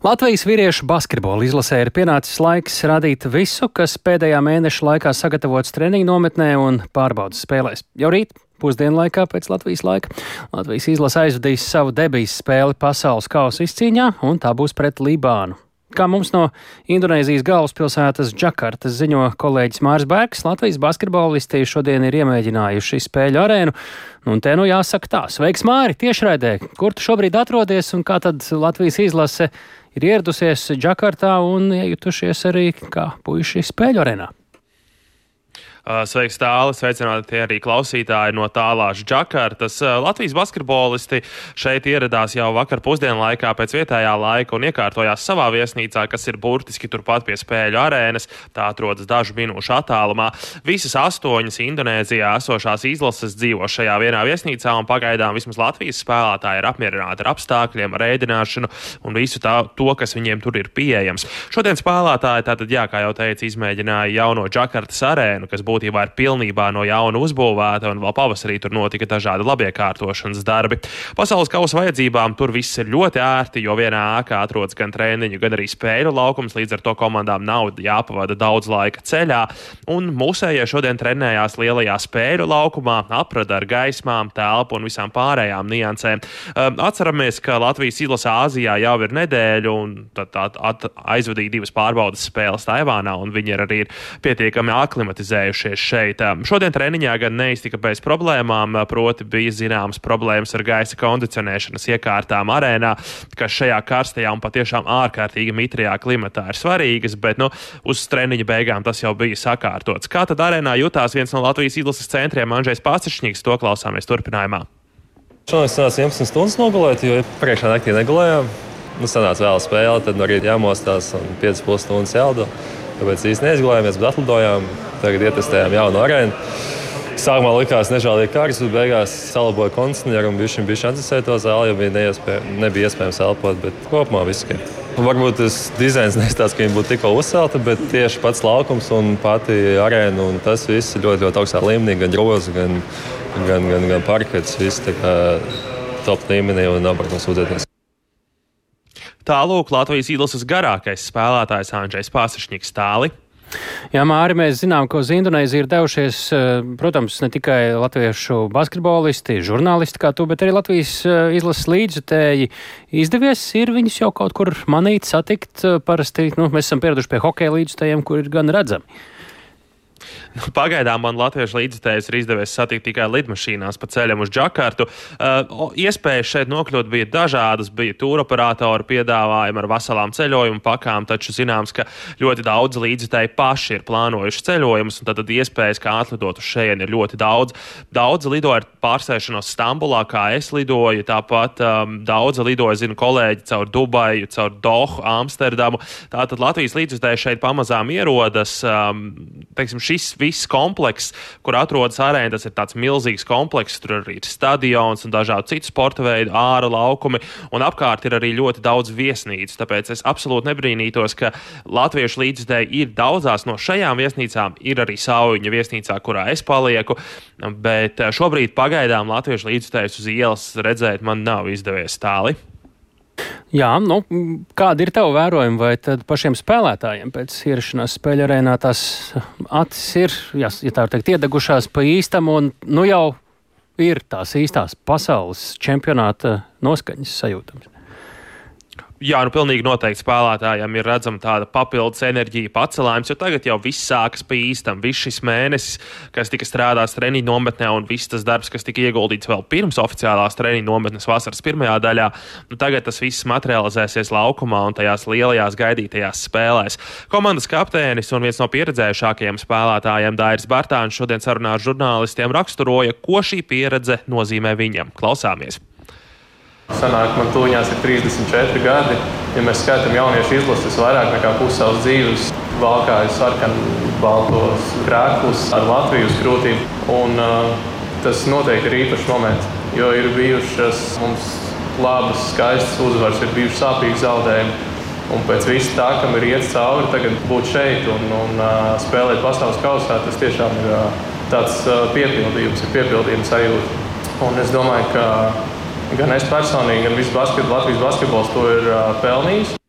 Latvijas vīriešu basketbola izlasē ir pienācis laiks rādīt visu, kas pēdējā mēneša laikā sagatavots treniņu nometnē un pārbaudas spēlēs. Jau rīt, pusdienlaikā pēc Latvijas laika, Latvijas izlase aizvadīs savu debijas spēli pasaules kausa izcīņā, un tā būs pret Libānu. Kā mums no Indonēzijas galvaspilsētas Džakartas ziņo kolēģis Māris Bērks, Latvijas basketbolisti šodien ir iemēģinājuši spēļu arēnu. Un te nu jāsaka tā, sveiks Māri, tiešraidē, kur tu šobrīd atrodies un kā tad Latvijas izlase ir ieradusies Džakartā un iejutušies arī kā puiši spēļu arēnā? Sveiks, Tāli! Sveicināti arī klausītāji no tālās Džakartas. Latvijas basketbolisti šeit ieradās jau vakar pusdienlaikā pēc vietējā laika un iekārtojās savā viesnīcā, kas ir burtiski turpat pie spēļu arēnas. Tā atrodas dažu minūšu attālumā. Visas 8 Indonēzijā esošās izlases dzīvo šajā vienā viesnīcā, un pagaidām vismaz Latvijas spēlētāji ir apmierināti ar apstākļiem, ar ēdināšanu un visu to, kas viņiem tur ir pieejams. Šodien spēlētāji tātad, kā jau teicu, izmēģināja jauno Džakartas arēnu, kas būtībā ir pilnībā no jauna uzbūvēta, un vēl pavasarī tur notika dažādi labiekārtošanas darbi. Pasaules kausa vajadzībām tur viss ir ļoti ērti, jo vienā ēkā atrodas gan treniņu, gan arī spēļu laukums, līdz ar to komandām nav jāpavada daudz laika ceļā, un mūsējie šodien trenējās lielajā spēļu laukumā, aprada ar gaismām, telpu un visām pārējām niansēm. Atceramies, ka Latvijas izlase Āzijā jau ir nedēļu, un tad aizvadīja 2 pārbaudas spēles Taivānā, un viņi arī ir pietiekami aklimatizējušies šeit. Šodien treniņā gan neiztika bez problēmām, proti bija zināmas problēmas ar gaisa kondicionēšanas iekārtām arēnā, kas šajā karstajā un patiešām ārkārtīgi mitrajā klimatā ir svarīgas, bet uz treniņa beigām tas jau bija sakārtots. Kā tad arēnā jutās viens no Latvijas izlases centriem Andžejs Pasačņiks, to klausāmies turpinājumā. Šodien sanāca 11 stundas nogulēt, jo priekšā naktī negulējām. Sanāca vēl spēle, tad arī jāmostās un 5,5 stundas jālido. Tāpēc īsti neizgulējāmies, bet atlidojām. Tagad ietestējām jaunu arēnu. Sākumā likās nežēlīgi kārs, bet beigās salaboja kondicionieru un bišķi atdzesēja to zāli, jo nebija iespējams elpot, bet kopumā viss ir. Varbūt tas dizains neizstāsta, ka viņi būtu tikko uzcelta, bet tieši pats laukums un pati arēna un tas viss ir ļoti, ļoti augstā līmenī, gan grozi, gan parkets, viss tā kā top līmenī un nav par ko sūdzēties. Tālūk Latvijas izlases garākais spēlētājs Andžejs Pasačņiks. Tāli. Jā, Māri, mēs zinām, ka uz Indonēziju ir devušies, protams, ne tikai latviešu basketbolisti, žurnālisti kā tu, bet arī Latvijas izlases līdzjutēji. Izdevies ir viņus jau kaut kur manīt, satikt? Parasti, mēs esam pieraduši pie hokeja līdzjutējiem, kur ir gan redzami. Pagaidām man latviešu līdzjutējus ir izdevies satikt tikai lidmašīnās pa ceļam uz Džakartu. Iespējas šeit nokļūt bija dažādas, bija tūroperātoru piedāvājumi ar veselām ceļojumu pakām, taču zināms, ka ļoti daudz līdzjutēji paši ir plānojuši ceļojumus, un tad iespējas, kā atlidot uz šejieni, ir ļoti daudz. Daudzi lidoja ar pārsēšanos Stambulā, kā es lidoju, tāpat daudzi lidoja, zinu, kolēģi caur Dubaju, caur Dohu, Amsterdamu. Tātad Latvijas līdzjutēji šeit pamazām ierodas, teiksim, šis viss komplekss, kur atrodas arēna, tas ir tāds milzīgs komplekss, tur arī ir stadions un dažādi citu sporta veidu, āra laukumi, un apkārt ir arī ļoti daudz viesnīcu, tāpēc es absolūti nebrīnītos, ka latviešu līdzjutēji ir daudzās no šajām viesnīcām, ir arī Saujiņa viesnīcā, kurā es palieku, bet šobrīd pagaidām latviešu līdzjutējus uz ielas redzēt man nav izdevies. Tāli. Jā, kādi ir tavi vērojumi, vai tad pašiem spēlētājiem pēc ierašanās spēļu arēnā tās acis ir, ja tā var teikt, iedegušās pa īstam un jau ir tās īstās pasaules čempionāta noskaņas sajūtams? Jā, pilnīgi noteikti spēlētājiem ir redzama tāda papildus enerģija pacelājums, jo tagad jau viss sākas pa īstam. Viss šis mēnesis, kas tika strādāts treniņu nometnē un viss tas darbs, kas tika ieguldīts vēl pirms oficiālās treniņu nometnes vasaras pirmajā daļā, tagad tas viss materializēsies laukumā un tajās lielajās gaidītajās spēlēs. Komandas kapteinis un viens no pieredzējušākajiem spēlētājiem Dairis Bartāns šodien sarunā ar žurnālistiem raksturoja, ko šī pieredze nozīmē viņam. Klausāmies! Sanāk, man tuviņās ir 34 gadi. Ja mēs skaitām jauniešu izlases, vairāk nekā pusi savas dzīves valkāju sarkan-baltos krēklus ar Latviju uz krūtīm. Un tas noteikti ir īpašs moments, jo ir bijušas mums labas, skaistas uzvaras, ir bijuši sāpīgi zaudējumi. Un pēc visa tā, kam ir iet cauri, tagad būt šeit un spēlēt pasaules kausā, tas tiešām ir tāds piepildījums sajūta. Un es domāju, ka gan es personīgi, gan viss Latvijas basketbols to ir pelnījis.